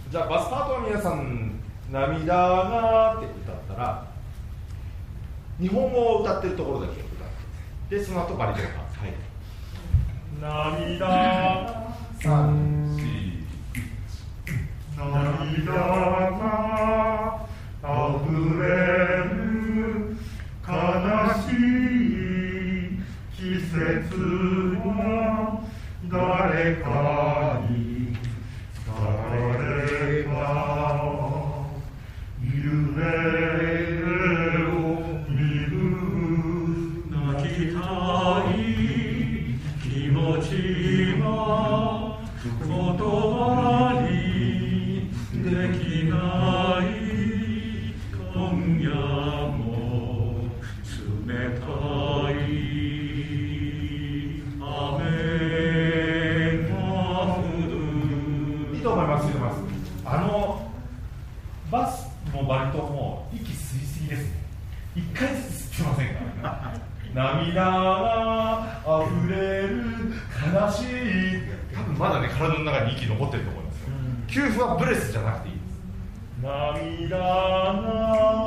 じゃあバスパートは皆さん涙がって歌ったら日本語を歌ってるところだけ歌ってでその後バリトンがはい涙3、4 涙が溢れる悲しい季節は誰かに誰か夢を見る泣きたい気持ちが言葉にできない今夜も冷たい雨が降る。 いいと思います。バスもバリトンも息吸いすぎですね。1回ずつ吸ってませんからね涙が溢れる悲しい多分まだね体の中に息残ってると思いますよ。給付はブレスじゃなくていいです。涙が